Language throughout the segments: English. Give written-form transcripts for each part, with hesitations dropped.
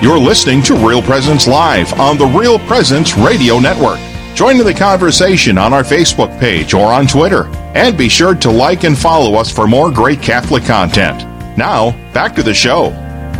You're listening to Real Presence Live on the Real Presence Radio Network. Join in the conversation on our Facebook page or on Twitter. And be sure to like and follow us for more great Catholic content. Now, back to the show.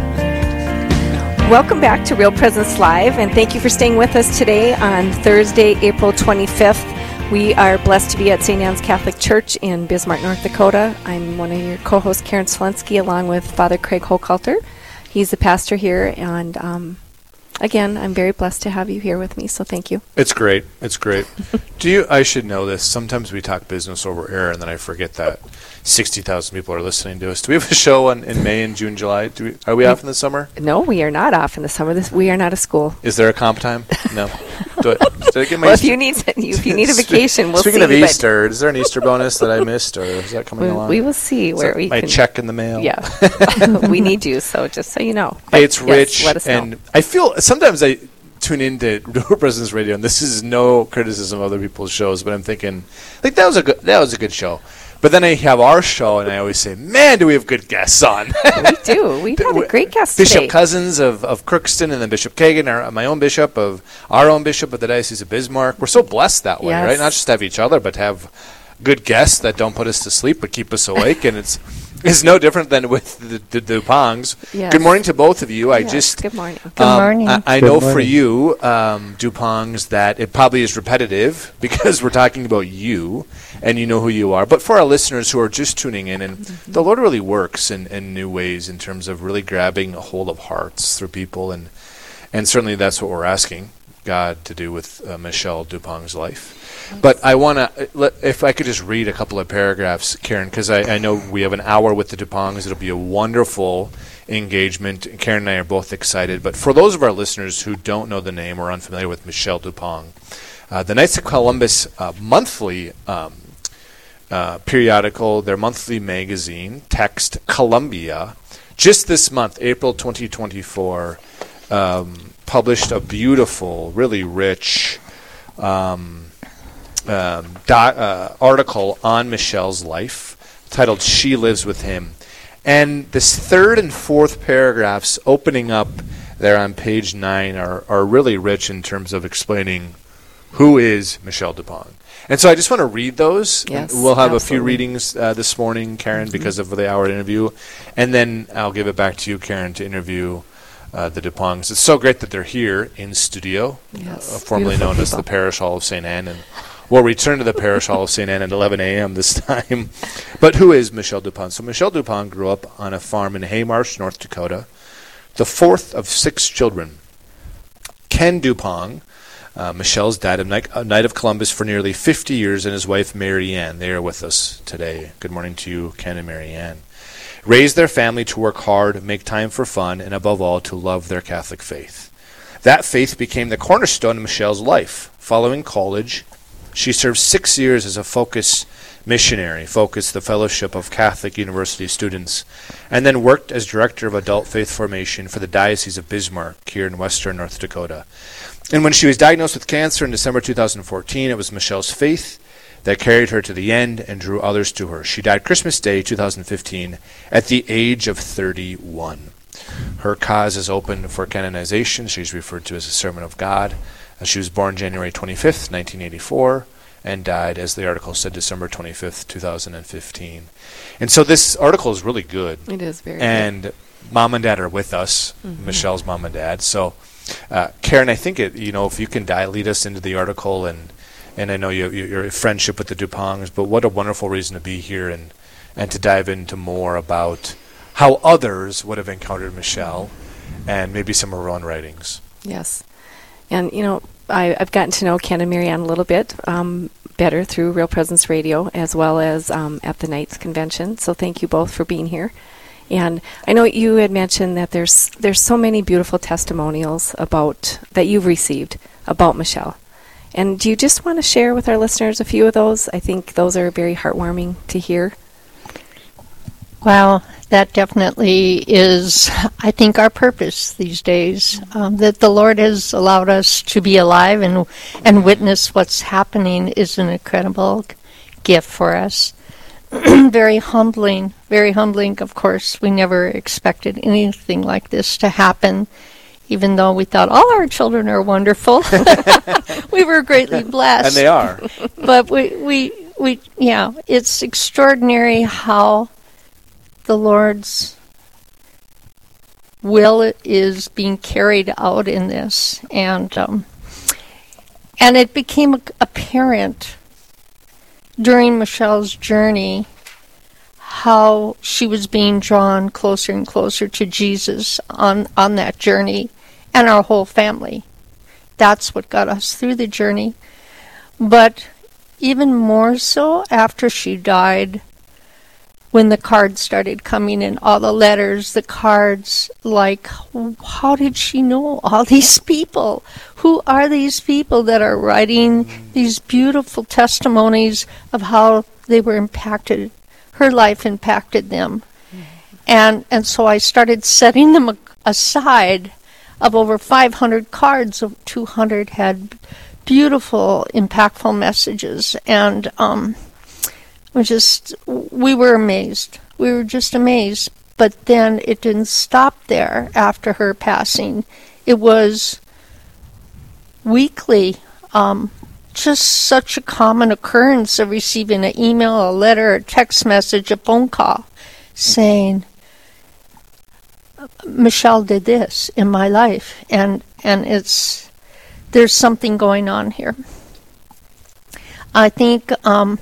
Welcome back to Real Presence Live, and thank you for staying with us today on Thursday, April 25th. We are blessed to be at St. Anne's Catholic Church in Bismarck, North Dakota. I'm one of your co-hosts, Karen Selensky, along with Father Craig Hochhalter. He's the pastor here, and again, I'm very blessed to have you here with me, so thank you. It's great. It's great. I should know this. Sometimes we talk business over air, and then I forget that 60,000 people are listening to us. Do we have a show in May and June, July? Are we off in the summer? No, we are not off in the summer. We are not a school. Is there a comp time? No. Did I get my well, if you need a vacation, we'll see. Speaking of Easter, is there an Easter bonus that I missed, or is that coming along? We will see where we my can. Check in the mail. Yeah, we need you. So just so you know, hey, it's rich, let us and know. I feel sometimes I tune into Real Presence Radio, and this is no criticism of other people's shows, but I'm thinking like that was a good show. But then I have our show, and I always say, man, do we have good guests on. We do. We've had a great guest Bishop today. Cousins of Crookston, and then Bishop Kagan, my own bishop of our own bishop of the Diocese of Bismarck. We're so blessed that way, Yes. right? Not just to have each other, but to have good guests that don't put us to sleep but keep us awake. And it's no different than with the Dupongs. Yes. Good morning to both of you. Good morning. Good morning. I know for you, Dupongs, that it probably is repetitive because we're talking about you and you know who you are. But for our listeners who are just tuning in, and the Lord really works in new ways in terms of really grabbing a hold of hearts through people. And certainly that's what we're asking God to do with Michelle Dupong's life. But I want to, if I could just read a couple of paragraphs, Karen, because I know we have an hour with the Dupongs. It'll be a wonderful engagement. Karen and I are both excited. But for those of our listeners who don't know the name or unfamiliar with Michelle Dupong, the Knights of Columbus monthly periodical, their monthly magazine, Text Columbia, just this month, April 2024, published a beautiful, really rich article on Michelle's life titled She Lives with Him. And this third and fourth paragraphs opening up there on page 9 are really rich in terms of explaining who is Michelle Dupong. And so I just want to read those. Yes, we'll have absolutely. a few readings this morning, Karen, because of the hour interview. And then I'll give it back to you, Karen, to interview the Dupongs. It's so great that they're here in studio, Yes, formerly beautiful known as the Parish Hall of St. Anne. And we'll return to the Parish Hall of St. Anne at 11 a.m. this time. But who is Michelle Dupong? So Michelle Dupong grew up on a farm in Haymarsh, North Dakota, the fourth of 6 children. Ken Dupong, Michelle's dad, a Knight of Columbus for nearly 50 years, and his wife, Mary Ann. They are with us today. Good morning to you, Ken and Mary Ann. Raised their family to work hard, make time for fun, and above all, to love their Catholic faith. That faith became the cornerstone of Michelle's life. Following college, she served 6 years as a Focus missionary, Focus, the Fellowship of Catholic University Students, and then worked as director of adult faith formation for the Diocese of Bismarck here in western North Dakota. And when she was diagnosed with cancer in December 2014, it was Michelle's faith that carried her to the end and drew others to her. She died Christmas Day 2015 at the age of 31. Her cause is open for canonization. She's referred to as a servant of God. She was born January 25th, 1984, and died, as the article said, December 25th, 2015. And so this article is really good. It is very and good. Mom and Dad are with us, Michelle's mom and dad. So, Karen, I think if you can lead us into the article, and I know your friendship with the Dupongs, but what a wonderful reason to be here and to dive into more about how others would have encountered Michelle and maybe some of her own writings. Yes. And, I've gotten to know Ken and Mary Ann a little bit better through Real Presence Radio, as well as at the Knights Convention. So thank you both for being here. And I know you had mentioned that there's so many beautiful testimonials that you've received about Michelle. And do you just want to share with our listeners a few of those? I think those are very heartwarming to hear. Well, that definitely is, I think, our purpose these days, that the Lord has allowed us to be alive and witness what's happening is an incredible gift for us. Very humbling, of course. We never expected anything like this to happen. even though we thought all our children are wonderful. We were greatly blessed. And they are. But it's extraordinary how the Lord's will is being carried out in this. And it became apparent during Michelle's journey how she was being drawn closer and closer to Jesus on that journey, and our whole family. That's what got us through the journey. But even more so after she died, when the cards started coming in, all the letters, the cards, like, how did she know all these people? Who are these people that are writing these beautiful testimonies of how they were impacted, her life impacted them? And so I started setting them aside. Of over 500 cards, 200 had beautiful, impactful messages. And we were amazed. We were just amazed. But then it didn't stop there after her passing. It was weekly, just such a common occurrence of receiving an email, a letter, a text message, a phone call saying, Michelle did this in my life, and there's something going on here. I think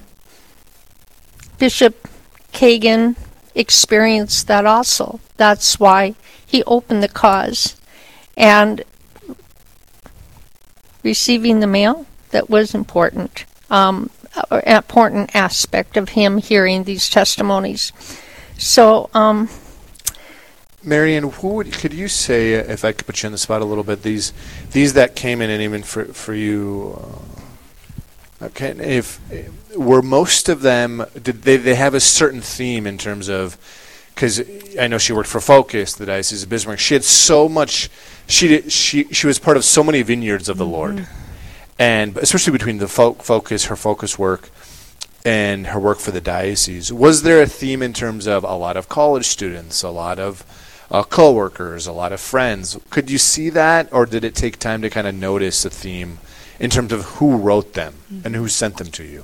Bishop Kagan experienced that also. That's why he opened the cause. And receiving the mail, that was important. An important aspect of him hearing these testimonies. So, Marion, could you say, if I could put you on the spot a little bit, these that came in, and even for you, if were most of them, did they have a certain theme in terms of, because I know she worked for Focus, the Diocese of Bismarck. She had so much. She was part of so many vineyards of the Lord, and especially between the her focus work, and her work for the diocese. Was there a theme in terms of a lot of college students, a lot of co-workers, a lot of friends? Could you see that, or did it take time to kind of notice a theme in terms of who wrote them and who sent them to you?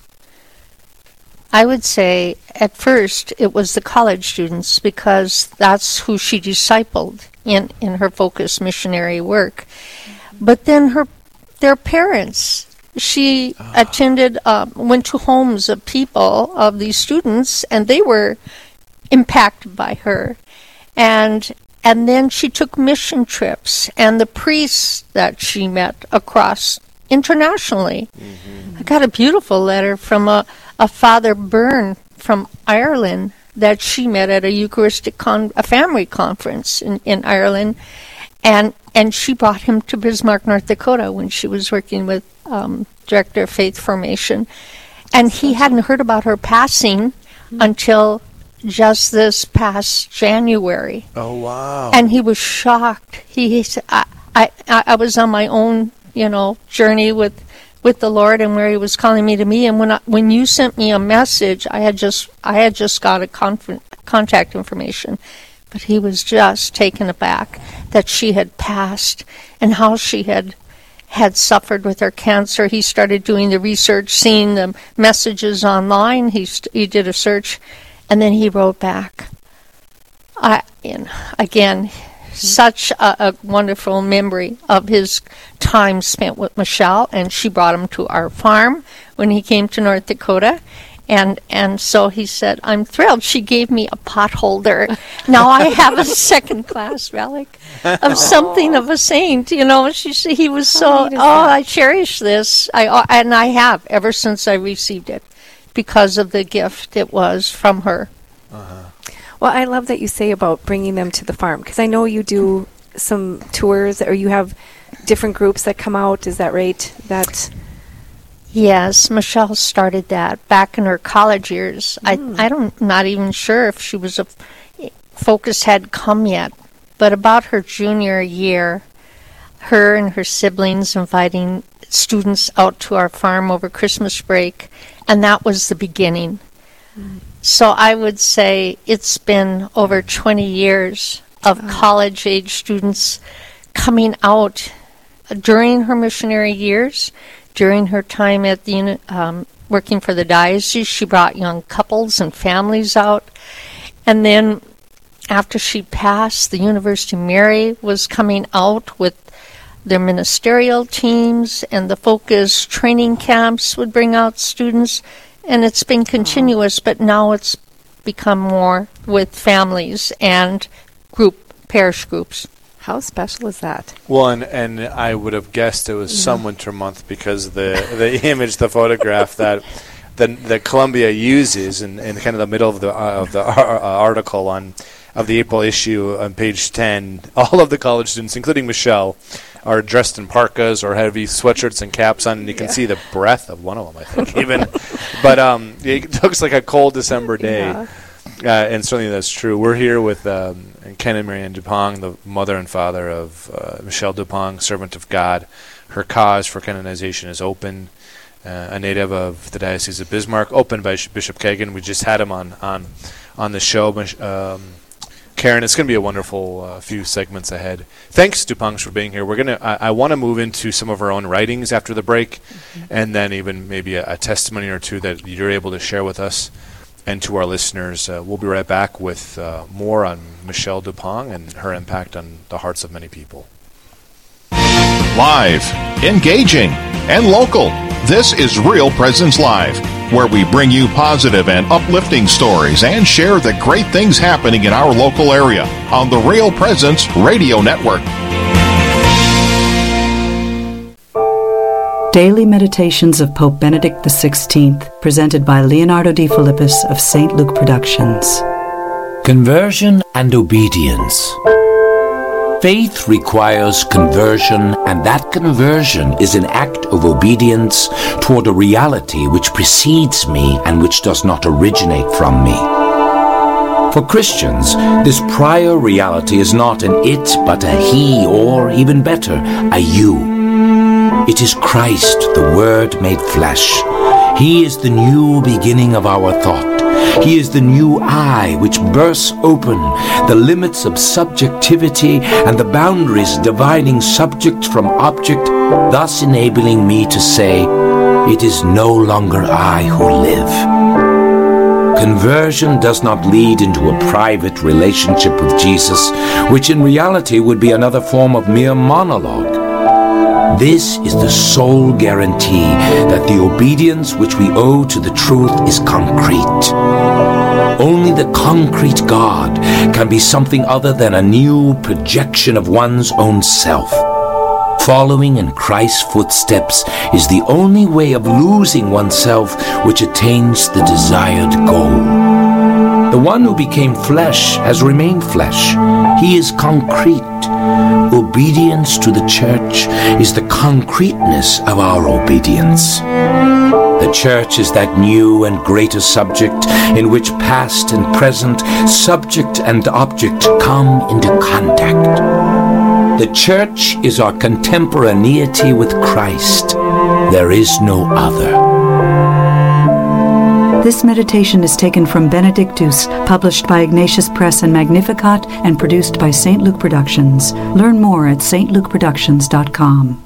I would say at first it was the college students, because that's who she discipled in her Focus missionary work. But then their parents. She attended, went to homes of people, of these students, and they were impacted by her. And then she took mission trips, and the priests that she met across internationally. Mm-hmm. I got a beautiful letter from a Father Byrne from Ireland that she met at a Eucharistic a family conference in Ireland, and she brought him to Bismarck, North Dakota, when she was working with Director of Faith Formation. And he hadn't heard about her passing until just this past January. Oh, wow. And he was shocked. He said, I was on my own, journey with the Lord, and where he was calling me to me. And when you sent me a message, I had just got a contact information. But he was just taken aback that she had passed, and how she had suffered with her cancer. He started doing the research, seeing the messages online. He did a search, and then he wrote back. Such a wonderful memory of his time spent with Michelle, and she brought him to our farm when he came to North Dakota. And so he said, I'm thrilled. She gave me a pot holder. Now I have a second-class relic of something of a saint. She said he was so, I cherish this. I have ever since I received it, because of the gift it was from her. Uh-huh. Well, I love that you say about bringing them to the farm, because I know you do some tours, or you have different groups that come out. Is that right? Yes, Michelle started that back in her college years. I'm not even sure if she was Focus had come yet, but about her junior year, her and her siblings inviting students out to our farm over Christmas break, and that was the beginning. So I would say it's been over 20 years of college-age students coming out during her missionary years, during her time at the working for the diocese. She brought young couples and families out. And then after she passed, the University of Mary was coming out with their ministerial teams, and the Focus training camps would bring out students. And it's been continuous, but now it's become more with families and parish groups. How special is that? Well, and I would have guessed it was some winter month because the image, the photograph that Columbia uses in kind of the middle of the article of the April issue on page 10, all of the college students, including Michelle, are dressed in parkas or heavy sweatshirts and caps on, and you can see the breath of one of them, I think, even. But it looks like a cold December day. Yeah. And certainly that's true. We're here with Ken and Marianne Dupong, the mother and father of Michelle Dupong, servant of God. Her cause for canonization is open, a native of the Diocese of Bismarck, opened by Bishop Kagan. We just had him on the show. Karen, it's going to be a wonderful few segments ahead. Thanks, Dupongs, for being here. I want to move into some of our own writings after the break, and then even maybe a testimony or two that you're able to share with us and to our listeners. We'll be right back with more on Michelle Dupong and her impact on the hearts of many people. Live, engaging, and local. This is Real Presence Live, where we bring you positive and uplifting stories and share the great things happening in our local area on the Real Presence Radio Network. Daily Meditations of Pope Benedict XVI, presented by Leonardo D. Philippus of St. Luke Productions. Conversion and obedience. Faith requires conversion, and that conversion is an act of obedience toward a reality which precedes me and which does not originate from me. For Christians, this prior reality is not an it, but a he, or even better, a you. It is Christ, the Word made flesh. He is the new beginning of our thought. He is the new I which bursts open the limits of subjectivity and the boundaries dividing subject from object, thus enabling me to say, it is no longer I who live. Conversion does not lead into a private relationship with Jesus, which in reality would be another form of mere monologue. This is the sole guarantee that the obedience which we owe to the truth is concrete. Only the concrete God can be something other than a new projection of one's own self. Following in Christ's footsteps is the only way of losing oneself which attains the desired goal. The one who became flesh has remained flesh. He is concrete. Obedience to the Church is the concreteness of our obedience. The Church is that new and greater subject in which past and present, subject and object come into contact. The Church is our contemporaneity with Christ. There is no other. This meditation is taken from Benedictus, published by Ignatius Press and Magnificat, and produced by St. Luke Productions. Learn more at stlukeproductions.com.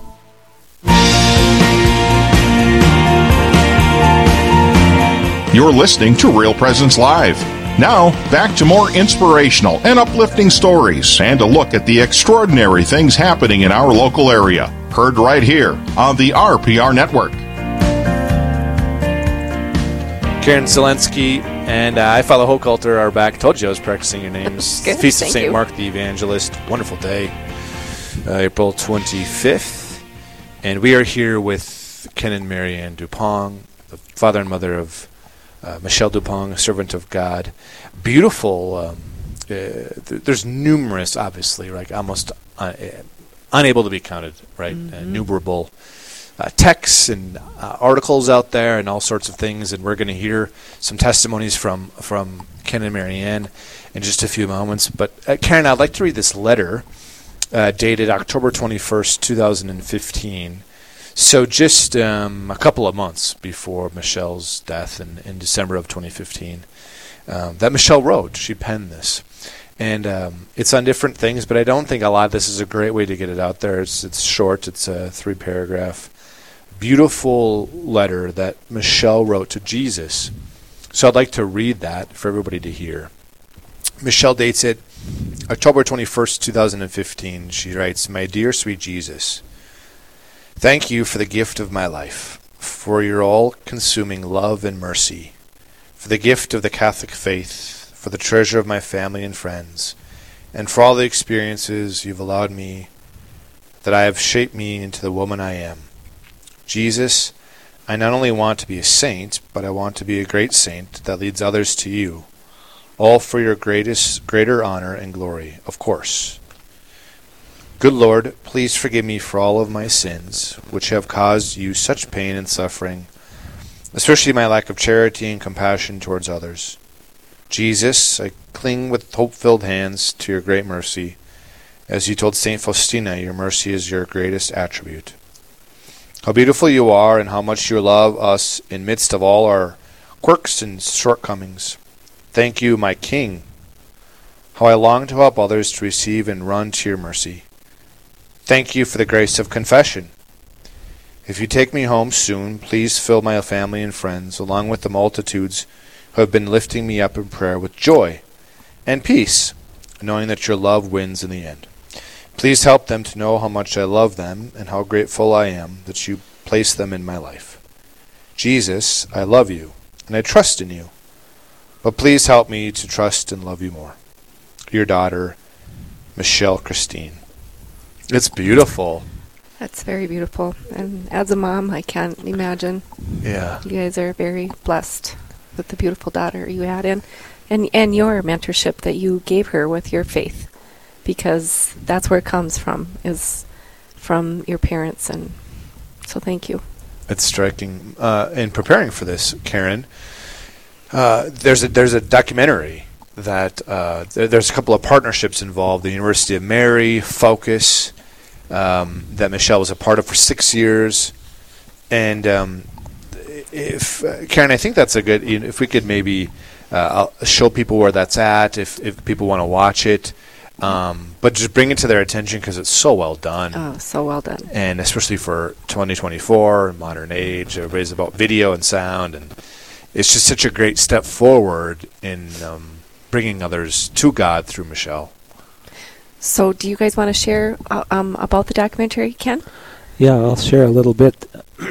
You're listening to Real Presence Live. Now, back to more inspirational and uplifting stories and a look at the extraordinary things happening in our local area. Heard right here on the RPR Network. Karen Zelensky and I Follow Hochhalter are back. Told you I was practicing your names. Good. Feast of Thank St. you. Mark the Evangelist. Wonderful day. April 25th. And we are here with Ken and Marianne Dupong, the father and mother of Michelle Dupong, a servant of God. Beautiful. There's numerous, obviously, like almost unable to be counted, right? Innumerable texts and articles out there and all sorts of things, and we're going to hear some testimonies from Ken and Marianne in just a few moments. But Karen, I'd like to read this letter dated October 21st, 2015. So just a couple of months before Michelle's death in December of 2015, that Michelle wrote. She penned this. And it's on different things, but I don't think a lot of this is a great way to get it out there. It's short. It's a 3-paragraph, beautiful letter that Michelle wrote to Jesus. So I'd like to read that for everybody to hear. Michelle dates it October 21st, 2015. She writes, "My dear sweet Jesus, thank you for the gift of my life, for your all-consuming love and mercy, for the gift of the Catholic faith, for the treasure of my family and friends, and for all the experiences you've allowed me that I have shaped me into the woman I am. Jesus, I not only want to be a saint, but I want to be a great saint that leads others to you, all for your greater honor and glory, of course. Good Lord, please forgive me for all of my sins, which have caused you such pain and suffering, especially my lack of charity and compassion towards others. Jesus, I cling with hope-filled hands to your great mercy. As you told St. Faustina, your mercy is your greatest attribute. How beautiful you are, and how much you love us in midst of all our quirks and shortcomings. Thank you, my King. How I long to help others to receive and run to your mercy. Thank you for the grace of confession. If you take me home soon, please fill my family and friends, along with the multitudes who have been lifting me up in prayer, with joy and peace, knowing that your love wins in the end. Please help them to know how much I love them and how grateful I am that you place them in my life. Jesus, I love you and I trust in you, but please help me to trust and love you more. Your daughter, Michelle Christine." It's beautiful. That's very beautiful. And as a mom, I can't imagine. Yeah. You guys are very blessed with the beautiful daughter you had, and your mentorship that you gave her with your faith, because that's where it comes from, is from your parents. And so thank you. It's striking. In preparing for this, Karen, there's a documentary that there's a couple of partnerships involved. The University of Mary, Focus, that Michelle was a part of for 6 years, and if Karen, I think that's a good. If we could maybe show people where that's at, if people want to watch it, but just bring it to their attention because it's so well done. Oh, so well done. And especially for 2024, modern age, everybody's about video and sound, and it's just such a great step forward in bringing others to God through Michelle. So do you guys want to share about the documentary, Ken? Yeah, I'll share a little bit.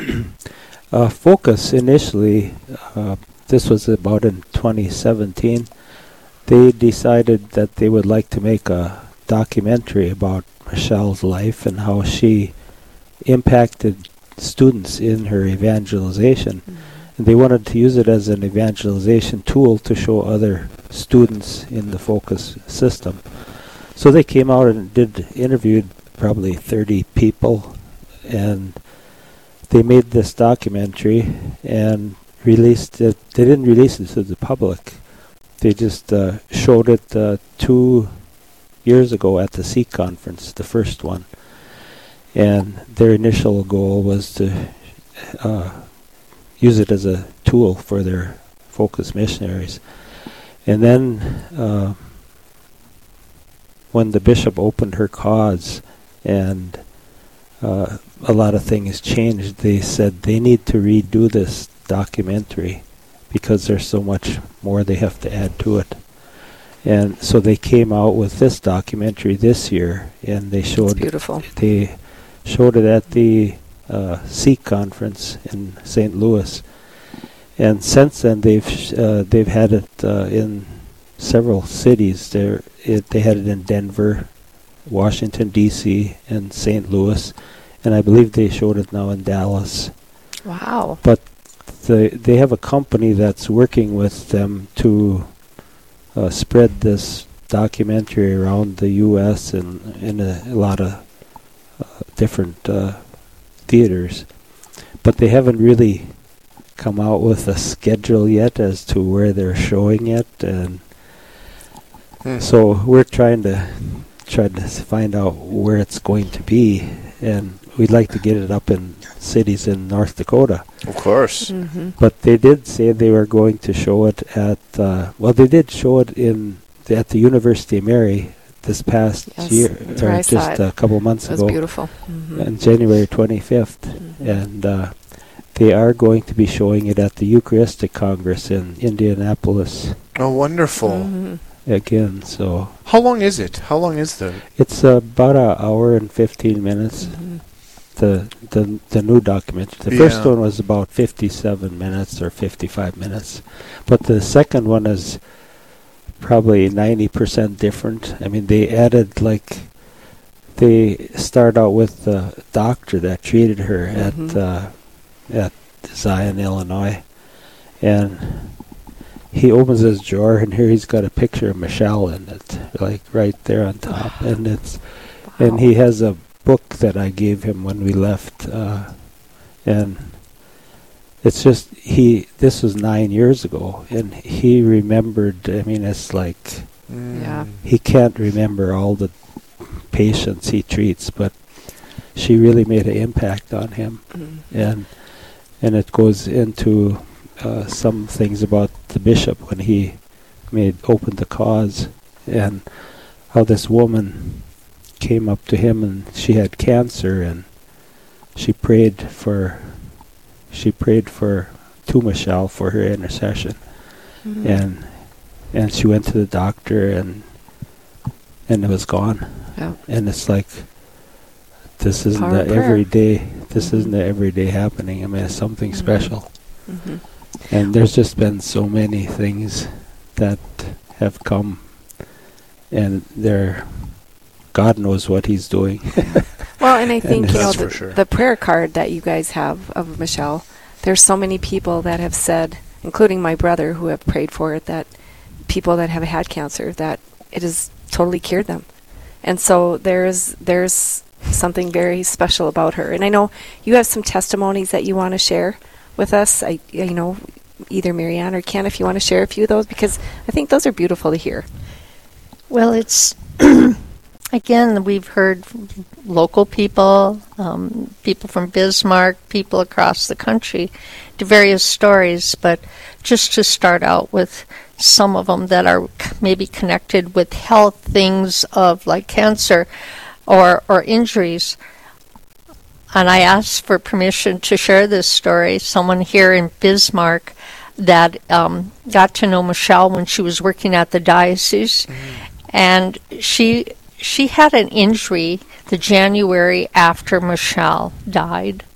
Focus initially, this was about in 2017, they decided that they would like to make a documentary about Michelle's life and how she impacted students in her evangelization. Mm-hmm. And they wanted to use it as an evangelization tool to show other students in the Focus system. So they came out and interviewed probably 30 people, and they made this documentary and released it. They didn't release it to the public. They just showed it 2 years ago at the SEEK conference, the first one. And their initial goal was to use it as a tool for their Focus missionaries. And then when the bishop opened her cause and a lot of things changed, they said they need to redo this documentary because there's so much more they have to add to it. And so they came out with this documentary this year, and they showed it's beautiful. They showed it at the SEEK conference in St. Louis, and since then they've had it in several cities. They had it in Denver, Washington D.C., and St. Louis, and I believe they showed it now in Dallas. Wow! But they have a company that's working with them to spread this documentary around the U.S. and in a lot of different theaters, but they haven't really come out with a schedule yet as to where they're showing it, and so we're trying to find out where it's going to be, and we'd like to get it up in cities in North Dakota. Of course. Mm-hmm. But they did say they were going to show it at, they did show it in at the University of Mary this past year, that's where I or saw just it. a couple months It was ago, beautiful. on January 25th, and they are going to be showing it at the Eucharistic Congress in Indianapolis Oh, wonderful. again. So How long is it? How long is the... it's about an hour and 15 minutes. The new documentary. The first Yeah. one was about 57 minutes or 55 minutes, but the second one is probably 90% different. I mean, they added, like, they start out with the doctor that treated her at Zion, Illinois, and he opens his drawer, and here he's got a picture of Michelle in it, like right there on top, and it's and he has a book that I gave him when we left, and it's just this was 9 years ago, and he remembered. I mean, it's like Yeah. he can't remember all the patients he treats, but she really made an impact on him, and it goes into some things about the bishop when he opened the cause, and how this woman came up to him, and she had cancer, and she prayed to Michelle for her intercession, and she went to the doctor, and it was gone. Yeah. And it's like, this isn't Power of the prayer. everyday. This isn't the everyday happening. I mean, it's something special. Mm-hmm. And there's just been so many things that have come, and God knows what He's doing. Well, and I think, you know, That's for sure. the prayer card that you guys have of Michelle, there's so many people that have said, including my brother, who have prayed for it, that people that have had cancer, that it has totally cured them. And so there's something very special about her. And I know you have some testimonies that you want to share with us. Either Marianne or Ken, if you want to share a few of those, because I think those are beautiful to hear. Well, it's, again, we've heard local people, people from Bismarck, people across the country, to various stories, but just to start out with some of them that are maybe connected with health things of like cancer or injuries. And I asked for permission to share this story. Someone here in Bismarck that got to know Michelle when she was working at the diocese, and she had an injury the January after Michelle died,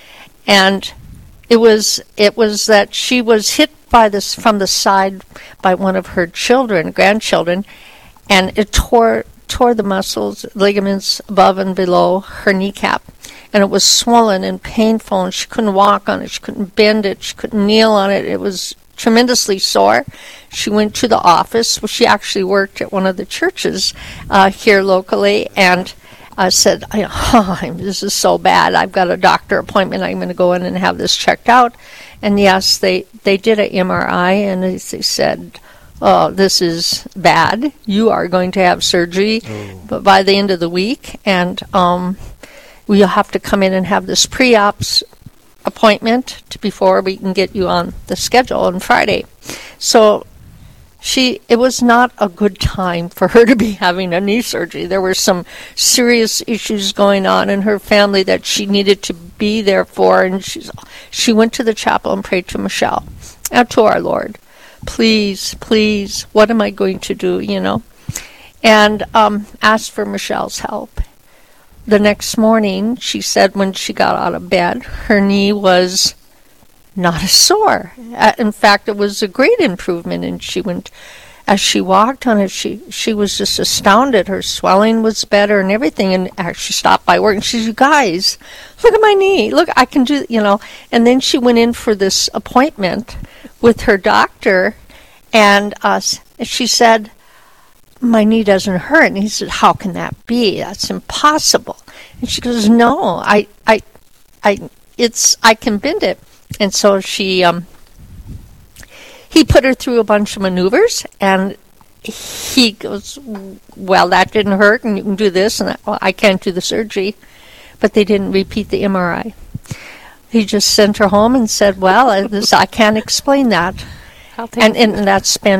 and it was that she was hit from the side by one of her grandchildren, and it tore the muscles, ligaments above and below her kneecap, and it was swollen and painful, and she couldn't walk on it, she couldn't bend it, she couldn't kneel on it. It was tremendously sore. She went to the office. Well, she actually worked at one of the churches here locally, and said, this is so bad. I've got a doctor appointment. I'm going to go in and have this checked out. And yes, they did an MRI, and they said, oh, this is bad. You are going to have surgery but by the end of the week, and we'll have to come in and have this pre-ops appointment before we can get you on the schedule on Friday. So it was not a good time for her to be having a knee surgery. There were some serious issues going on in her family that she needed to be there for, and she went to the chapel and prayed to Michelle and to our Lord. Please, what am I going to do, And asked for Michelle's help. The next morning, she said when she got out of bed, her knee was not as sore. In fact, it was a great improvement, and as she walked on it, she was just astounded. Her swelling was better and everything, and actually stopped by work, and she said, you guys, look at my knee. Look, I can do, And then she went in for this appointment with her doctor, and she said, my knee doesn't hurt. And he said, how can that be? That's impossible. And she goes, no, I can bend it. And so he put her through a bunch of maneuvers, and he goes, well, that didn't hurt, and you can do this, and that. Well, I can't do the surgery. But they didn't repeat the MRI. He just sent her home and said, well, I can't explain that. And that's been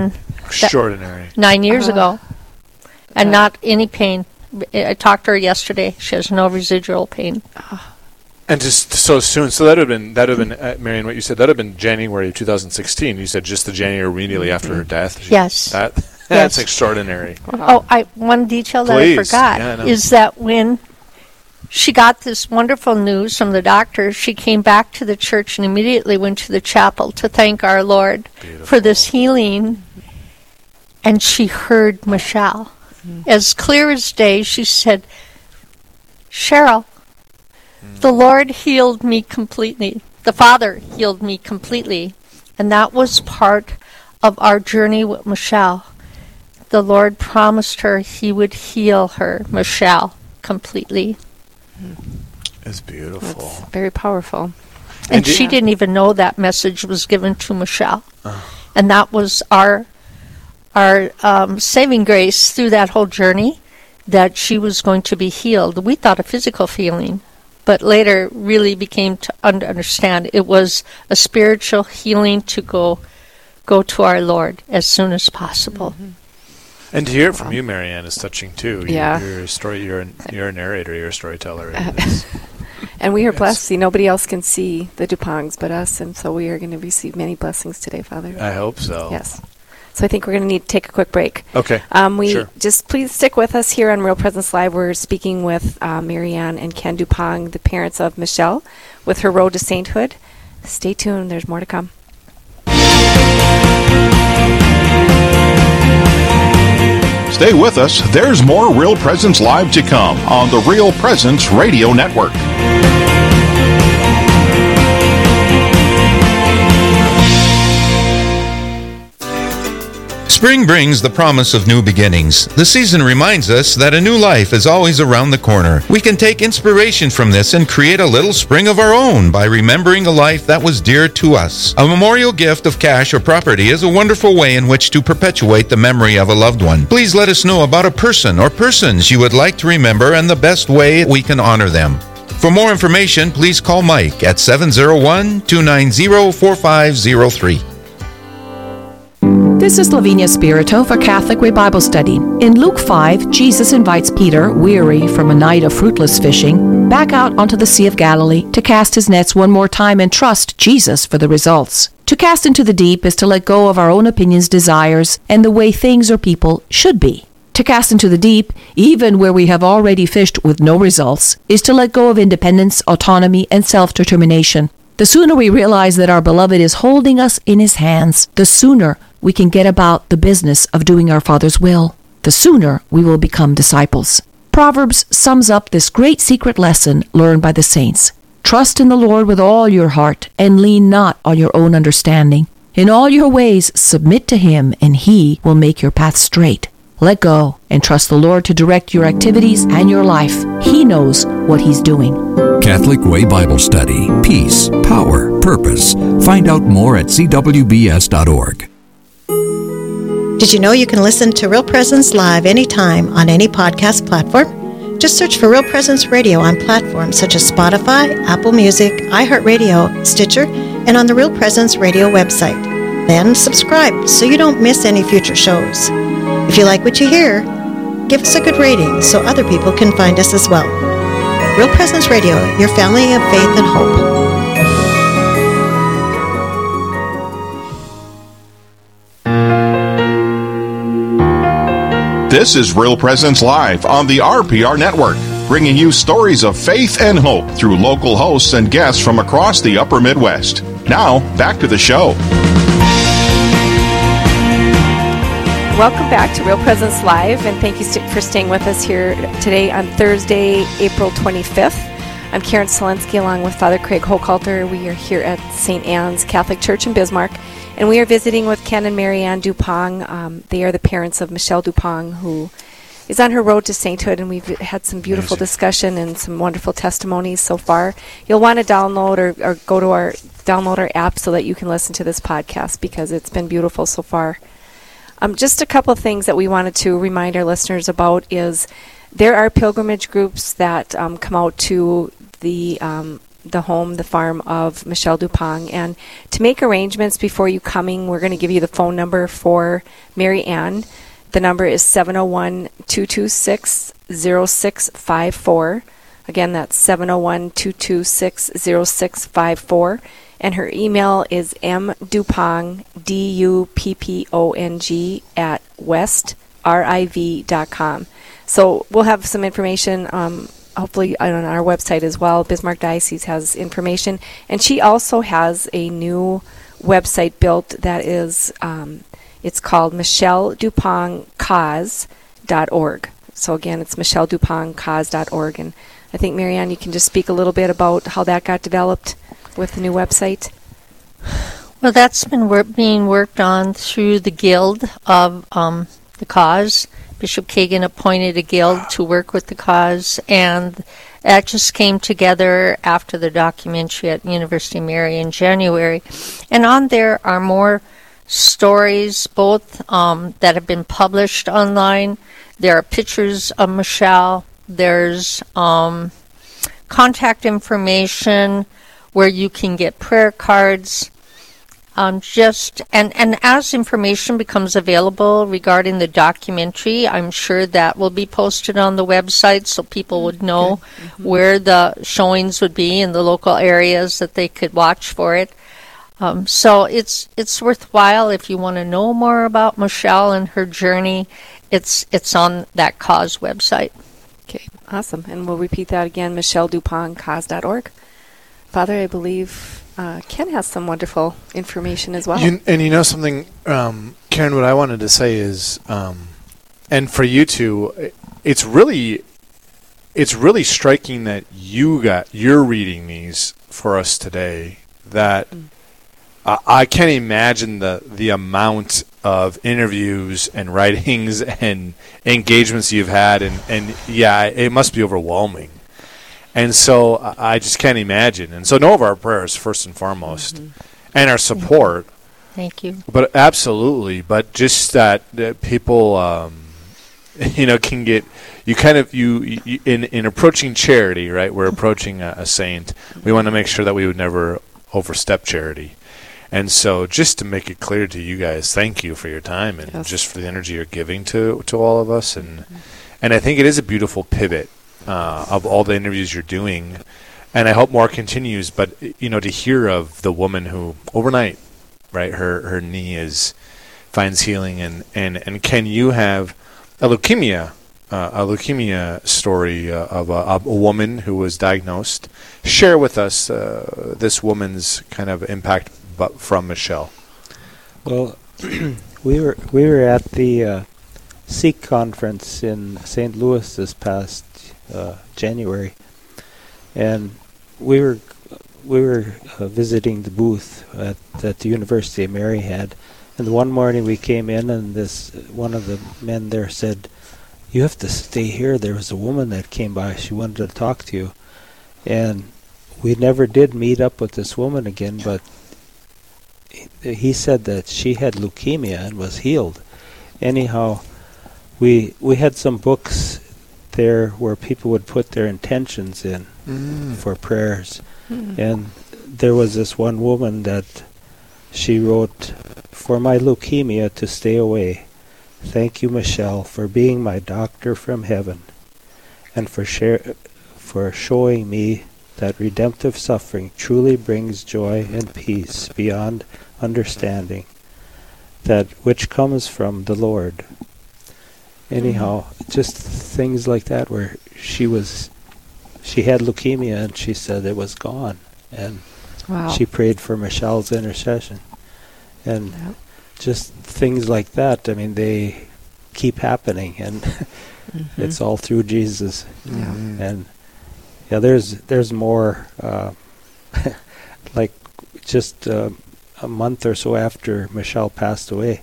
Extraordinary. 9 years ago, and not any pain. I talked to her yesterday. She has no residual pain. And just so soon. So that would have been Marion, what you said, that would have been January of 2016. You said just the January immediately after her death. Yes. That's extraordinary. Oh, one detail that I forgot is that when she got this wonderful news from the doctor, she came back to the church and immediately went to the chapel to thank our Lord for this healing. And she heard Michelle. As clear as day, she said, Cheryl, the Lord healed me completely. The Father healed me completely. And that was part of our journey with Michelle. The Lord promised her He would heal her, Michelle, completely. It's beautiful. That's very powerful. And she didn't even know that message was given to Michelle. And that was our saving grace through that whole journey, that she was going to be healed. We thought a physical healing, but later really became to understand it was a spiritual healing to go to our Lord as soon as possible. Mm-hmm. And to hear it from you, Marianne, is touching too. Yeah. You're a narrator, you're a storyteller. And we are blessed. See, nobody else can see the Dupongs but us, and so we are going to receive many blessings today, Father. I hope so. Yes. So I think we're going to need to take a quick break. Okay. Sure. Just please stick with us here on Real Presence Live. We're speaking with Marianne and Ken Dupong, the parents of Michelle, with her road to sainthood. Stay tuned. There's more to come. Stay with us. There's more Real Presence Live to come on the Real Presence Radio Network. Spring brings the promise of new beginnings. The season reminds us that a new life is always around the corner. We can take inspiration from this and create a little spring of our own by remembering a life that was dear to us. A memorial gift of cash or property is a wonderful way in which to perpetuate the memory of a loved one. Please let us know about a person or persons you would like to remember and the best way we can honor them. For more information, please call Mike at 701-290-4503. This is Lavinia Spirito for Catholic Way Bible Study. In Luke 5, Jesus invites Peter, weary from a night of fruitless fishing, back out onto the Sea of Galilee to cast his nets one more time and trust Jesus for the results. To cast into the deep is to let go of our own opinions, desires, and the way things or people should be. To cast into the deep, even where we have already fished with no results, is to let go of independence, autonomy, and self-determination. The sooner we realize that our beloved is holding us in his hands, the sooner we can get about the business of doing our Father's will. The sooner we will become disciples. Proverbs sums up this great secret lesson learned by the saints. Trust in the Lord with all your heart, and lean not on your own understanding. In all your ways submit to him, and he will make your path straight. Let go and trust the Lord to direct your activities and your life. He knows what he's doing. Catholic Way Bible Study. Peace, power, purpose. Find out more at cwbs.org. Did you know you can listen to Real Presence Live anytime on any podcast platform? Just search for Real Presence Radio on platforms such as Spotify, Apple Music, iHeartRadio, Stitcher, and on the Real Presence Radio website. Then subscribe so you don't miss any future shows. If you like what you hear, give us a good rating so other people can find us as well. Real Presence Radio, your family of faith and hope. This is Real Presence Live on the RPR Network, bringing you stories of faith and hope through local hosts and guests from across the Upper Midwest. Now, back to the show. Welcome back to Real Presence Live, and thank you for staying with us here today on Thursday, April 25th. I'm Karen Selensky along with Father Craig Hochhalter. We are here at St. Anne's Catholic Church in Bismarck, and we are visiting with Ken and Marianne Dupong. They are the parents of Michelle Dupong, who is on her road to sainthood, and we've had some beautiful discussion and some wonderful testimonies so far. You'll want to download or go to download our app so that you can listen to this podcast, because it's been beautiful so far. Just a couple of things that we wanted to remind our listeners about is there are pilgrimage groups that come out to the the home, the farm of Michelle Dupong. And to make arrangements before you coming, we're going to give you the phone number for Mary Ann. The number is 701-226-0654. Again, that's 701-226-0654. And her email is mdupong, DUPPONG, at westriv.com. So we'll have some information, hopefully on our website as well. Bismarck Diocese has information. And she also has a new website built that is, it's called michelledupongcause.org. So again, it's michelledupongcause.org. And I think, Mary Ann, you can just speak a little bit about how that got developed with the new website. Well, that's been being worked on through the Guild of the Cause. Bishop Kagan appointed a guild to work with the cause, and that just came together after the documentary at University of Mary in January. And on there are more stories, both that have been published online. There are pictures of Michelle. There's contact information where you can get prayer cards. And as information becomes available regarding the documentary, I'm sure that will be posted on the website so people would know where the showings would be in the local areas that they could watch for it. So it's worthwhile if you want to know more about Michelle and her journey. It's on that cause website. Okay, awesome. And we'll repeat that again, michelledupongcause.org. Father, I believe Ken has some wonderful information as well. You know something, Karen, what I wanted to say is, and for you two, it's really striking that you're reading these for us today. That I can't imagine the amount of interviews and writings and engagements you've had, and yeah, it must be overwhelming. And so I just can't imagine. And so know of our prayers first and foremost, and our support. Thank you. But absolutely. But just that people, can get you in approaching charity, right? We're approaching a saint. We want to make sure that we would never overstep charity. And so just to make it clear to you guys, thank you for your time and just for the energy you're giving to all of us. And I think it is a beautiful pivot. Of all the interviews you're doing, and I hope more continues. But to hear of the woman who overnight, right, her knee finds healing, and can you have a leukemia story of a woman who was diagnosed? Share with us this woman's kind of impact, but from Michelle. Well, we were at the Sikh conference in St. Louis this past January, and we were visiting the booth that the University of Mary had, and one morning we came in, and one of the men there said, "You have to stay here. There was a woman that came by. She wanted to talk to you." And we never did meet up with this woman again, but he said that she had leukemia and was healed. Anyhow, we had some books there where people would put their intentions in for prayers. And there was this one woman that she wrote, "For my leukemia to stay away, thank you, Michelle, for being my doctor from heaven, and for showing me that redemptive suffering truly brings joy and peace beyond understanding, that which comes from the Lord." Anyhow, just things like that where she had leukemia and she said it was gone, and she prayed for Michelle's intercession, and just things like that. I mean, they keep happening, and it's all through Jesus. And there's more. Like just a month or so after Michelle passed away,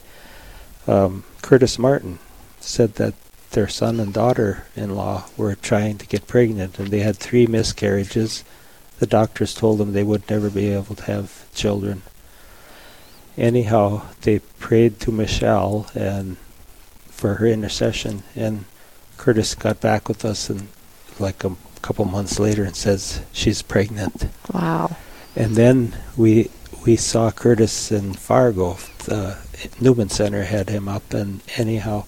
Curtis Martin said that their son and daughter-in-law were trying to get pregnant, and they had 3 miscarriages. The doctors told them they would never be able to have children. Anyhow, they prayed to Michelle and for her intercession, and Curtis got back with us in like couple months later and says she's pregnant. Wow. And then we saw Curtis in Fargo. The Newman Center had him up, and anyhow,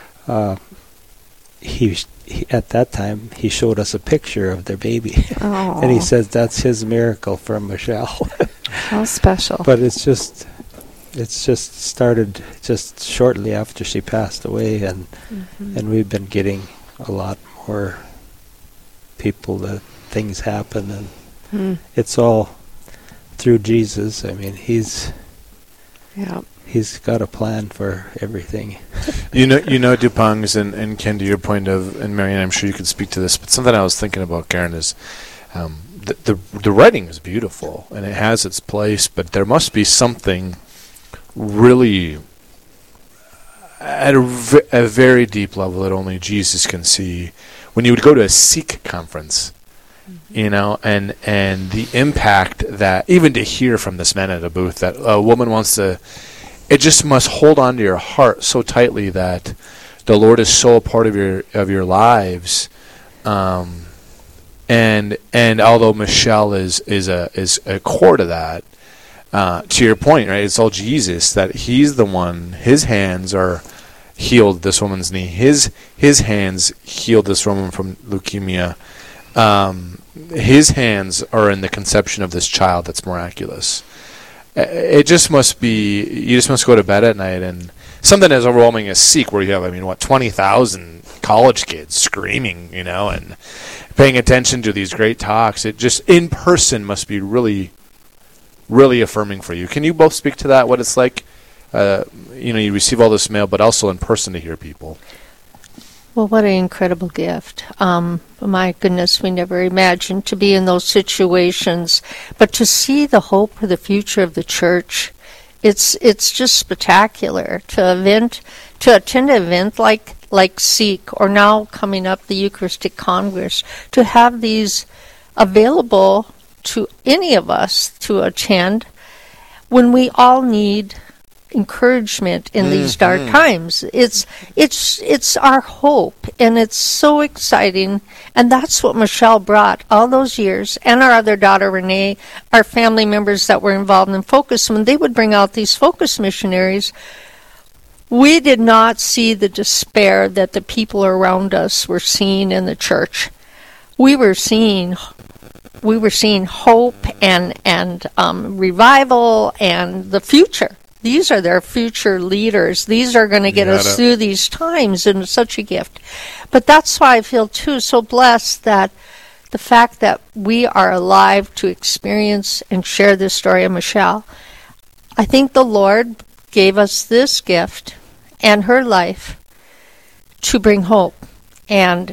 he at that time he showed us a picture of their baby. Oh. And he says that's his miracle for Michelle. How special. But it's just started just shortly after she passed away, and we've been getting a lot more people that things happen, and it's all through Jesus. I mean, he's got a plan for everything. You know, Dupongs, and Ken, to your point of, and Marianne, I'm sure you could speak to this, but something I was thinking about, Karen, is the writing is beautiful and it has its place, but there must be something really at a very deep level that only Jesus can see. When you would go to a Sikh conference, you know, and the impact that, even to hear from this man at a booth, that a woman wants to, it just must hold on to your heart so tightly that the Lord is so a part of your lives. And although Michelle is a core to that, to your point, right? It's all Jesus, that he's the one. His hands are healed this woman's knee. His hands healed this woman from leukemia. His hands are in the conception of this child that's miraculous. It just must be, you just must go to bed at night, and something as overwhelming as Seek, where you have, 20,000 college kids screaming, and paying attention to these great talks. It just, in person, must be really, really affirming for you. Can you both speak to that, what it's like? You receive all this mail, but also in person to hear people. Well, what an incredible gift. My goodness, we never imagined to be in those situations. But to see the hope for the future of the church, it's just spectacular. To attend an event like Seek, or now coming up the Eucharistic Congress, to have these available to any of us to attend when we all need encouragement in these dark times. It's our hope, and it's so exciting, and that's what Michelle brought all those years, and our other daughter Renee, our family members that were involved in Focus. When they would bring out these Focus missionaries, we did not see the despair that the people around us were seeing in the church. We were seeing hope and revival and the future. These are their future leaders. These are going to get us through these times, and such a gift. But that's why I feel, too, so blessed that the fact that we are alive to experience and share this story of Michelle. I think the Lord gave us this gift and her life to bring hope. And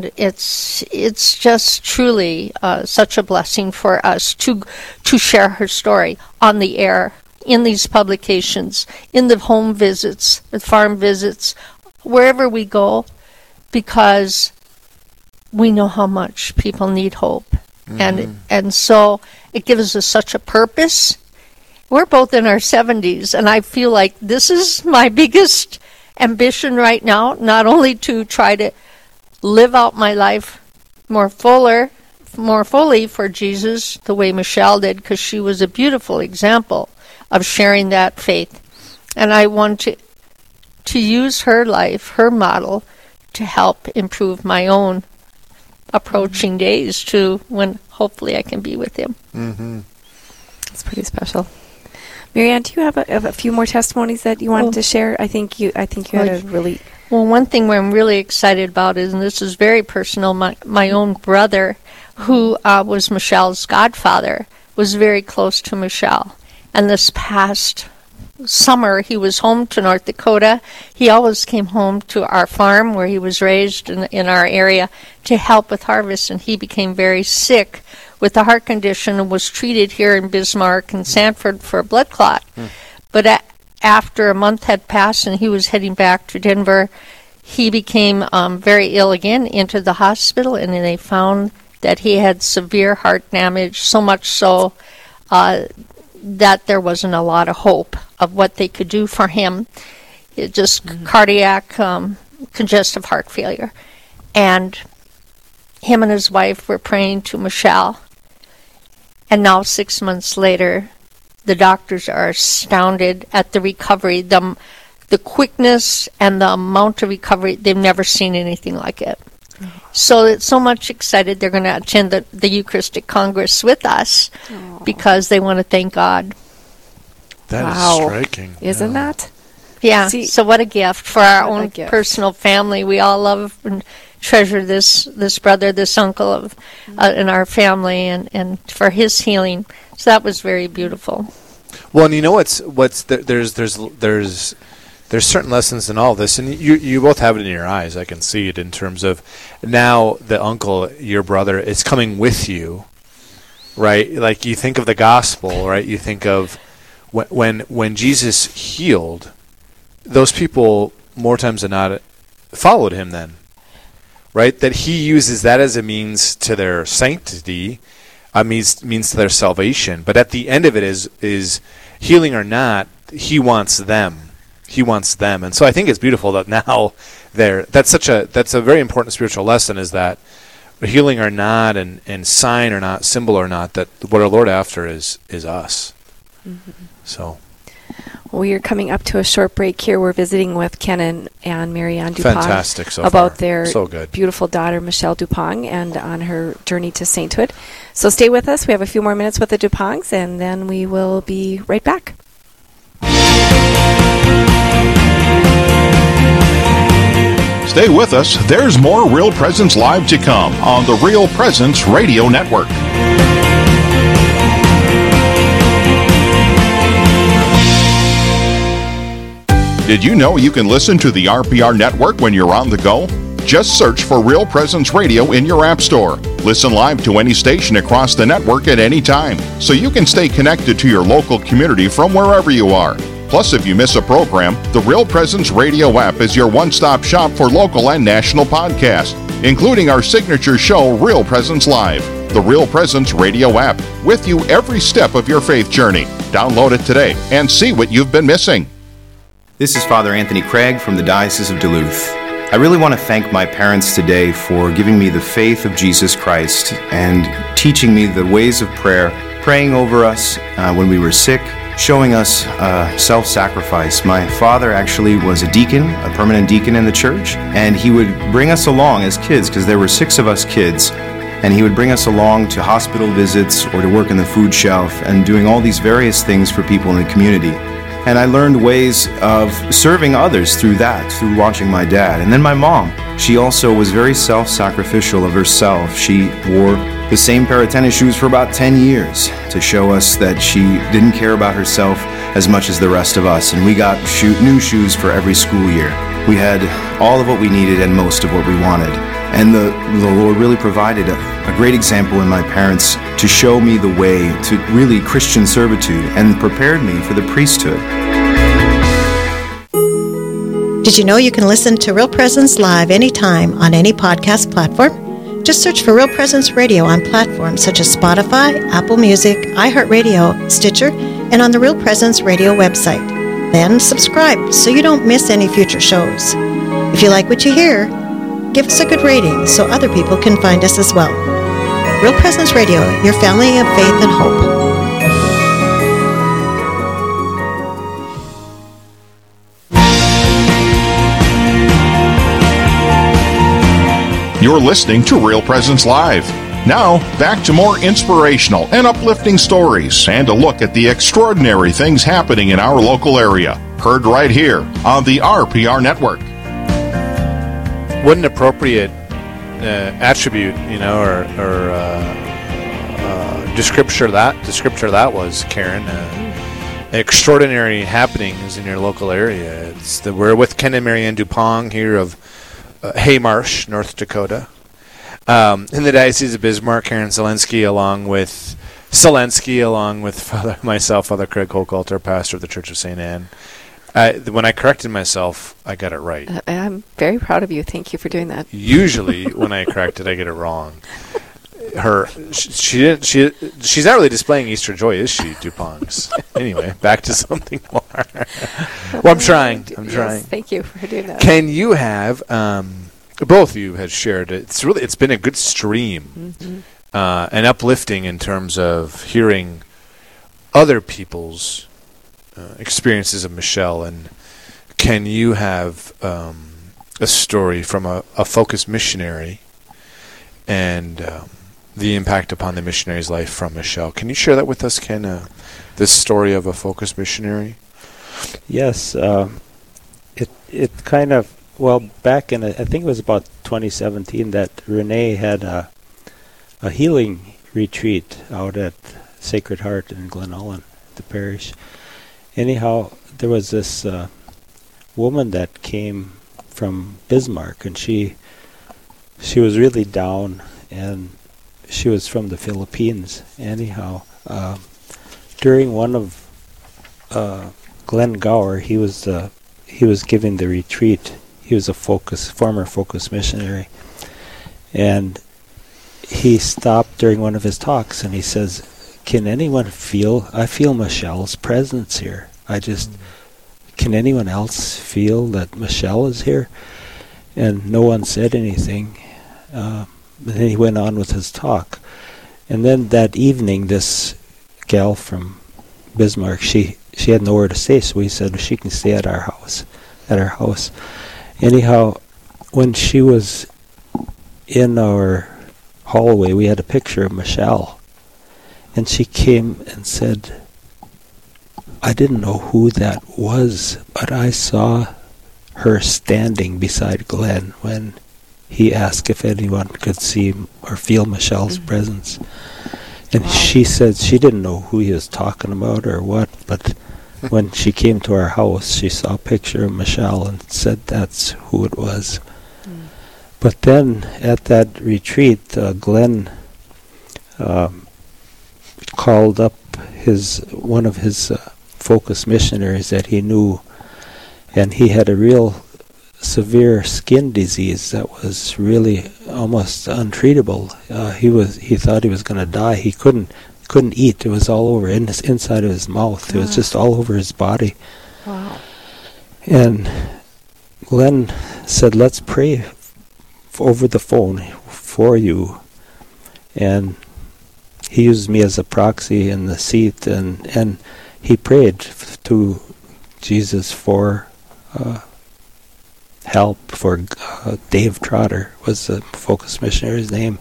it's just truly such a blessing for us to share her story on the air, in these publications, in the home visits, the farm visits, wherever we go, because we know how much people need hope. And so it gives us such a purpose. We're both in our 70s, and I feel like this is my biggest ambition right now, not only to try to live out my life more fully for Jesus, the way Michelle did, because she was a beautiful example of sharing that faith. And I want to use her life, her model, to help improve my own approaching days to when hopefully I can be with him. It's pretty special. Marianne, do you have a few more testimonies that you wanted to share? I think you had a really... Well, one thing where I'm really excited about is, and this is very personal, my own brother, who was Michelle's godfather, was very close to Michelle. And this past summer, he was home to North Dakota. He always came home to our farm where he was raised in our area to help with harvest, and he became very sick with a heart condition and was treated here in Bismarck and Sanford for a blood clot. But after a month had passed and he was heading back to Denver, he became very ill again, into the hospital, and then they found that he had severe heart damage, so much so that there wasn't a lot of hope of what they could do for him. It just cardiac congestive heart failure. And him and his wife were praying to Michelle. And now 6 months later, the doctors are astounded at the recovery, the quickness and the amount of recovery. They've never seen anything like it. So it's so much excited they're going to attend the Eucharistic Congress with us because they want to thank God. That is striking. Isn't that? Yeah. So what a gift for our own personal family. We all love and treasure this brother, this uncle in our family, and for his healing. So that was very beautiful. Well, and you know there's certain lessons in all this, and you both have it in your eyes. I can see it in terms of now the uncle, your brother, is coming with you, right? Like you think of the gospel, right? You think of when Jesus healed, those people more times than not followed him then, right? That he uses that as a means to their sanctity, means to their salvation. But at the end of it is healing or not, he wants them. He wants them. And so I think it's beautiful that now that's a very important spiritual lesson, is that healing or not, and sign or not, symbol or not, that what our Lord after is us. Mm-hmm. So we are coming up to a short break here. We're visiting with Ken and Marianne Dupont. Fantastic so about far. Their beautiful daughter, Michelle Dupont, and on her journey to sainthood. So stay with us. We have a few more minutes with the Duponts, and then we will be right back. Stay with us. There's more Real Presence Live to come on the Real Presence Radio Network. Did you know you can listen to the RPR Network when you're on the go? Just search for Real Presence Radio in your app store. Listen live to any station across the network at any time, so you can stay connected to your local community from wherever you are. Plus, if you miss a program, the Real Presence Radio app is your one-stop shop for local and national podcasts, including our signature show, Real Presence Live. The Real Presence Radio app, with you every step of your faith journey. Download it today and see what you've been missing. This is Father Anthony Craig from the Diocese of Duluth. I really want to thank my parents today for giving me the faith of Jesus Christ and teaching me the ways of prayer, praying over us when we were sick, showing us self-sacrifice. My father actually was a deacon, a permanent deacon in the church, and he would bring us along as kids, because there were 6 of us kids, and he would bring us along to hospital visits or to work in the food shelf and doing all these various things for people in the community. And I learned ways of serving others through that, through watching my dad. And then my mom, she also was very self-sacrificial of herself. She wore the same pair of tennis shoes for about 10 years to show us that she didn't care about herself as much as the rest of us. And we got new shoes for every school year. We had all of what we needed and most of what we wanted. And the Lord really provided a great example in my parents to show me the way to really Christian servitude and prepared me for the priesthood. Did you know you can listen to Real Presence Live anytime on any podcast platform? Just search for Real Presence Radio on platforms such as Spotify, Apple Music, iHeartRadio, Stitcher, and on the Real Presence Radio website. Then subscribe so you don't miss any future shows. If you like what you hear, give us a good rating so other people can find us as well. Real Presence Radio, your family of faith and hope. You're listening to Real Presence Live. Now, back to more inspirational and uplifting stories and a look at the extraordinary things happening in our local area. Heard right here on the RPR Network. What an appropriate attribute, or descriptor that was, Karen. Extraordinary happenings in your local area. We're with Ken and Marianne Dupont here of Haymarsh, North Dakota. In the Diocese of Bismarck, Karen Selensky, along with Father Craig Hochhalter, pastor of the Church of St. Anne. When I corrected myself, I got it right. I'm very proud of you. Thank you for doing that. Usually, when I correct it, I get it wrong. She's not really displaying Easter joy, is she, Duponts? Anyway, back to something more. Well, I'm trying. Yes, thank you for doing that. Can you have both of you had shared, it's been a good stream, and uplifting in terms of hearing other people's experiences of Michelle. And Ken, you have a story from a focused missionary and the impact upon the missionary's life from Michelle. Can you share that with us, Ken, this story of a focused missionary? Yes. It kind of, well, back in, I think it was about 2017, that Renee had a healing retreat out at Sacred Heart in Glenullen, the parish. Anyhow, there was this woman that came from Bismarck, and she was really down, and she was from the Philippines. Anyhow, during one of Glenn Gower, he was giving the retreat. He was a former focus missionary, and he stopped during one of his talks, and he says, "Can anyone feel? I feel Michelle's presence here. Can anyone else feel that Michelle is here?" And no one said anything. And then he went on with his talk. And then that evening, this gal from Bismarck, she had nowhere to stay, so we said she can stay at our house. Anyhow, when she was in our hallway, we had a picture of Michelle, and she came and said, "I didn't know who that was, but I saw her standing beside Glenn when he asked if anyone could see or feel Michelle's presence." And she said she didn't know who he was talking about or what, but when she came to our house, she saw a picture of Michelle and said that's who it was. But then at that retreat, Glenn called up one of his focus missionaries that he knew, and he had a real severe skin disease that was really almost untreatable. He thought he was going to die. He couldn't eat. It was all over inside of his mouth. It was just all over his body. Wow. And Glenn said, "Let's pray over the phone for you." And he used me as a proxy in the seat, and he prayed to Jesus for help for Dave Trotter was the focus missionary's name.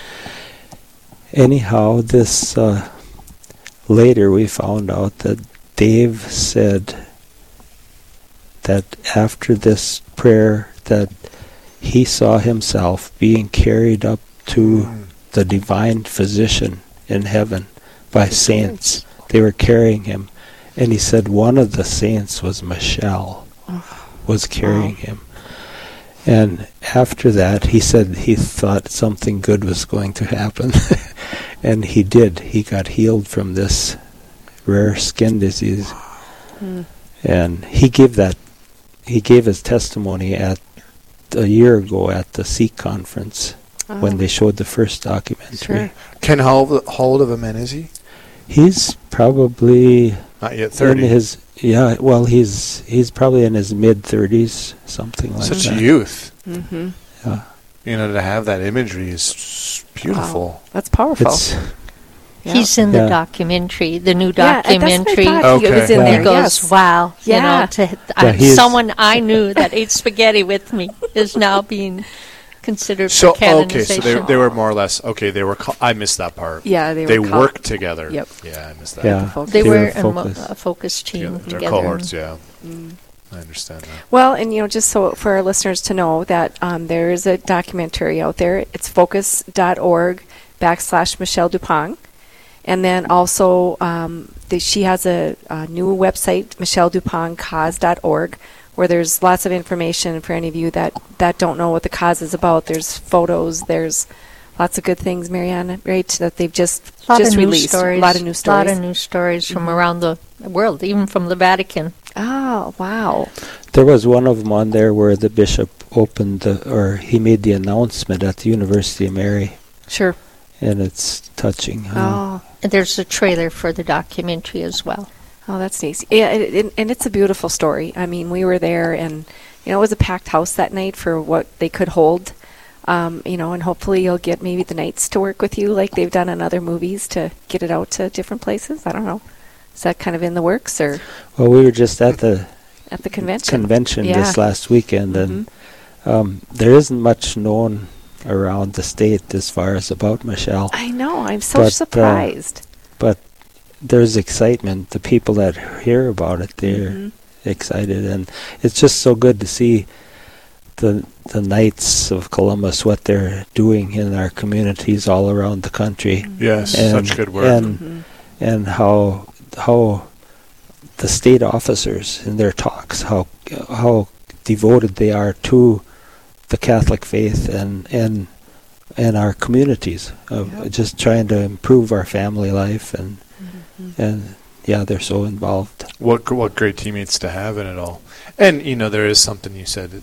Anyhow, this later we found out that Dave said that after this prayer that he saw himself being carried up to the divine physician in heaven by saints. They were carrying him, and he said one of the saints was Michelle, was carrying him. And after that, he said he thought something good was going to happen. And he did. He got healed from this rare skin disease. And he gave his testimony a year ago at the Seek conference when they showed the first documentary. Sure. Ken, how old of a man is he? He's probably not yet 30. He's probably in his mid-30s, something like that. Such a youth. Mm-hmm. Yeah. To have that imagery is beautiful. Wow. That's powerful. He's in the documentary, the new documentary. He was in there. He goes, "Wow, someone I knew that ate spaghetti with me is now being considered for canonization." So they were more or less they were. I missed that part. Yeah, they worked together. Yep. Yeah, I missed that. Yeah, they were a focus team together. Their cohorts. Yeah. I understand that. Well, and just so for our listeners to know that there is a documentary out there. It's focus.org/Michelle Dupont. And then also she has a new website, michelledupontcause.org, where there's lots of information for any of you that don't know what the cause is about. There's photos, there's lots of good things, Marianne, right, that they've just released. A lot of new stories. A lot of new stories from around the world, even from the Vatican. Oh, wow. There was one of them on there where the bishop he made the announcement at the University of Mary. Sure. And it's touching. Oh. And there's a trailer for the documentary as well. Oh, that's nice. Yeah, and it's a beautiful story. I mean, we were there, and it was a packed house that night for what they could hold. And hopefully you'll get maybe the Knights to work with you like they've done in other movies to get it out to different places. I don't know. Is that kind of in the works, or? Well, we were just at the convention this last weekend, and there isn't much known around the state as far as about Michelle. I know. I'm so surprised. But there's excitement. The people that hear about it, they're excited, and it's just so good to see the Knights of Columbus, what they're doing in our communities all around the country. Yes, such good work. And how the state officers in their talks, how devoted they are to the Catholic faith and our communities, just trying to improve our family life, and they're so involved. What great teammates to have in it all. And there is something you said.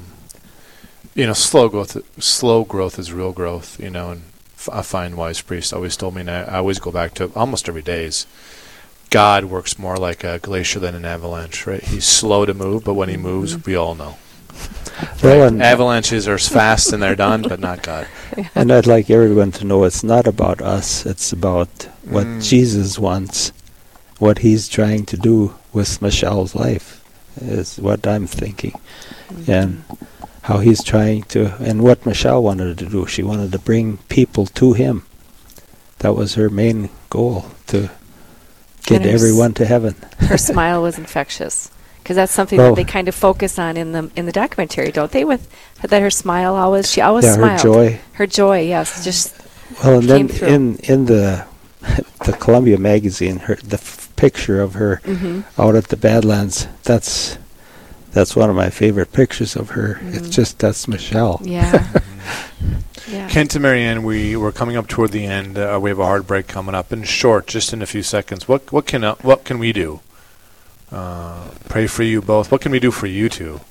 Slow growth is real growth. And a fine wise priest always told me, and I always go back to it almost every day, is God works more like a glacier than an avalanche, right? He's slow to move, but when he moves, we all know. Well, right? Avalanches are fast and they're done, but not God. And I'd like everyone to know it's not about us. It's about what Jesus wants, what he's trying to do with Michelle's life, is what I'm thinking. And how he's trying to, and what Michelle wanted to do. She wanted to bring people to him. That was her main goal, to get everyone to heaven. Her smile was infectious, because that's something that they kind of focus on in the documentary, don't they? With that, her smile she always smiled. Her joy, yes, just. Well, and then in the Columbia magazine, the picture of her out at the Badlands, that's one of my favorite pictures of her. It's just, that's Michelle. Yeah. Kent and Marianne, we're coming up toward the end. We have a hard break coming up. In short, just in a few seconds, what can we do? Pray for you both. What can we do for you two?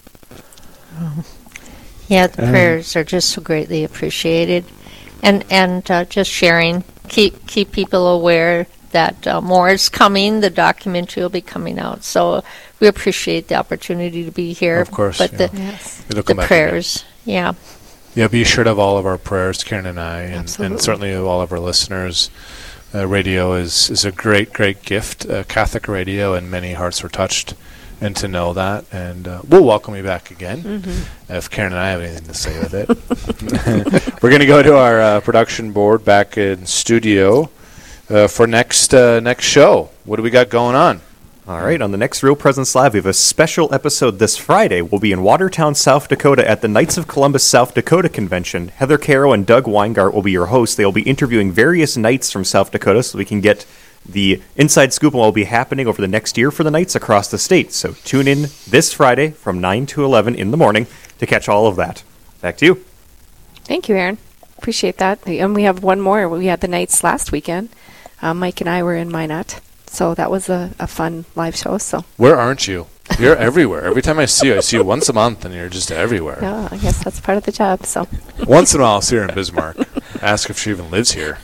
The prayers are just so greatly appreciated, and just sharing. Keep people aware that more is coming. The documentary will be coming out, so we appreciate the opportunity to be here. Of course, but the prayers, Yeah, be assured of all of our prayers, Karen and I, and certainly of all of our listeners. Radio is a great, great gift, Catholic radio, and many hearts were touched, and to know that. And we'll welcome you back again if Karen and I have anything to say with it. We're going to go to our production board back in studio for next show. What do we got going on? All right, on the next Real Presence Live, we have a special episode this Friday. We'll be in Watertown, South Dakota at the Knights of Columbus South Dakota Convention. Heather Caro and Doug Weingart will be your hosts. They will be interviewing various Knights from South Dakota so we can get the inside scoop on what will be happening over the next year for the Knights across the state. So tune in this Friday from 9 to 11 in the morning to catch all of that. Back to you. Thank you, Aaron. Appreciate that. And we have one more. We had the Knights last weekend. Mike and I were in Minot. So that was a fun live show. So where aren't you? You're everywhere. Every time I see you once a month, and you're just everywhere. Yeah, I guess that's part of the job. So once in a while, I'll see her in Bismarck. Ask if she even lives here.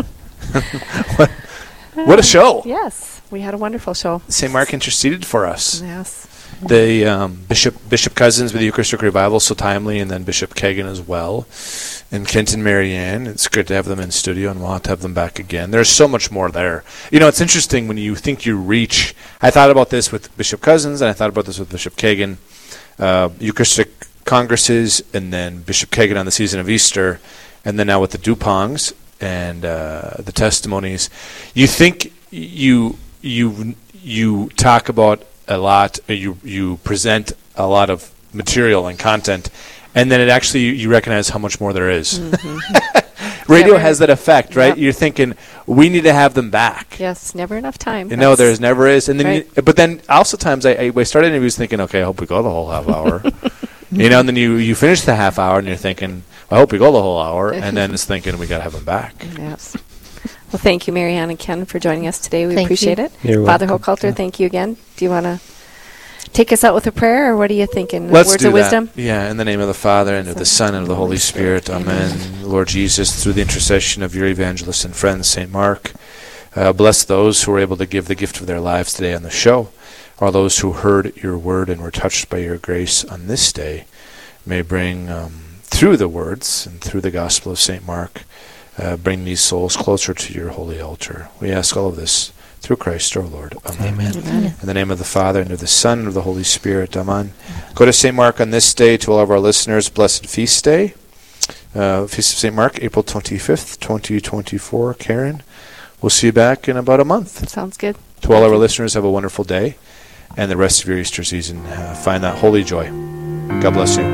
What a show! Yes, we had a wonderful show. St. Mark interceded for us. Yes. The Bishop Cousins with the Eucharistic Revival, so timely, and then Bishop Kagan as well, and Kent and Marianne. It's good to have them in studio, and we'll have to have them back again. There's so much more there. It's interesting when you think you reach. I thought about this with Bishop Cousins, and I thought about this with Bishop Kagan. Eucharistic congresses, and then Bishop Kagan on the season of Easter, and then now with the Dupongs and the testimonies. You think you talk about a lot, you present a lot of material and content, and then it actually you recognize how much more there is. Radio has that effect, right? Yep. You're thinking we need to have them back. Yes, never enough time. There's never is, and then right. But then also times I started interviews thinking, okay, I hope we go the whole half hour, and then you finish the half hour and you're thinking, I hope we go the whole hour, and then it's thinking we got to have them back. Yes. Well, thank you, Marianne and Ken, for joining us today. We appreciate it. You're Father welcome. Hochhalter, thank you again. Do you want to take us out with a prayer, or what are you thinking? Let's Words do of wisdom? That. Yeah, in the name of the Father, and of the Son, and of the Holy Spirit. Amen. Lord Jesus, through the intercession of your evangelist and friend, St. Mark, bless those who are able to give the gift of their lives today on the show. All those who heard your word and were touched by your grace on this day may bring, through the words and through the Gospel of St. Mark, bring these souls closer to your holy altar. We ask all of this through Christ our Lord. Amen. Amen. In the name of the Father, and of the Son, and of the Holy Spirit. Amen. Go to St. Mark on this day. To all of our listeners, blessed feast day. Feast of St. Mark, April 25th, 2024. Karen, we'll see you back in about a month. Sounds good. To all of our listeners, have a wonderful day. And the rest of your Easter season, find that holy joy. God bless you.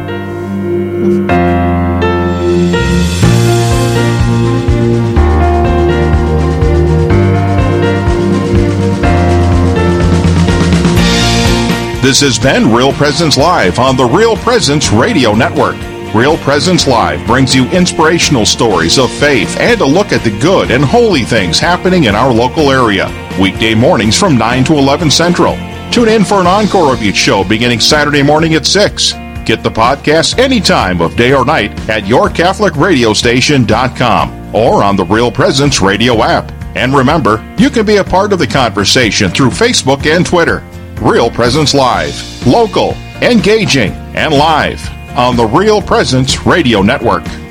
This has been Real Presence Live on the Real Presence Radio Network. Real Presence Live brings you inspirational stories of faith and a look at the good and holy things happening in our local area. Weekday mornings from 9 to 11 Central. Tune in for an encore of each show beginning Saturday morning at 6. Get the podcast any time of day or night at yourcatholicradiostation.com or on the Real Presence Radio app. And remember, you can be a part of the conversation through Facebook and Twitter. Real Presence Live, local, engaging, and live on the Real Presence Radio Network.